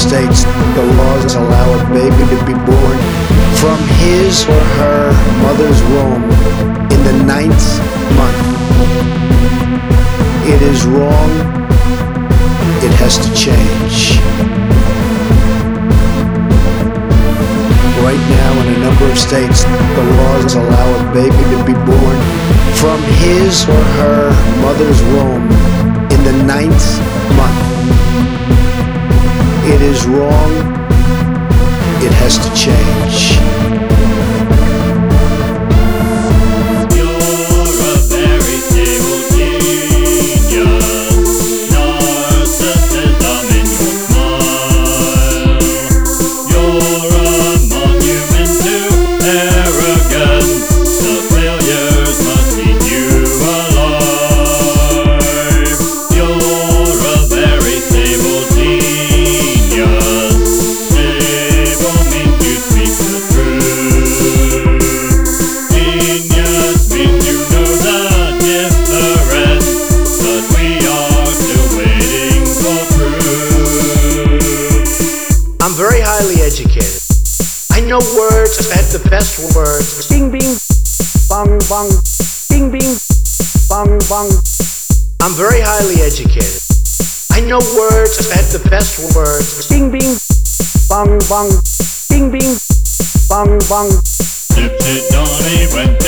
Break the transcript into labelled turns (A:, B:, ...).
A: states the laws allow a baby to be born from his or her mother's womb in the 9th month. It is wrong. It has to change. Right now, in a number of states, the laws allow a baby to be born from his or her mother's womb in the 9th month. It is wrong. It has to change. I'm very highly educated. I know words at the best words. Bing, bing, bong, bong. Bing, bing, bong, bong. I'm very highly educated. I know words at the best words. Bing, bing, bong, bong. Bing, bing, bong, bong.
B: Dipsy Donnie went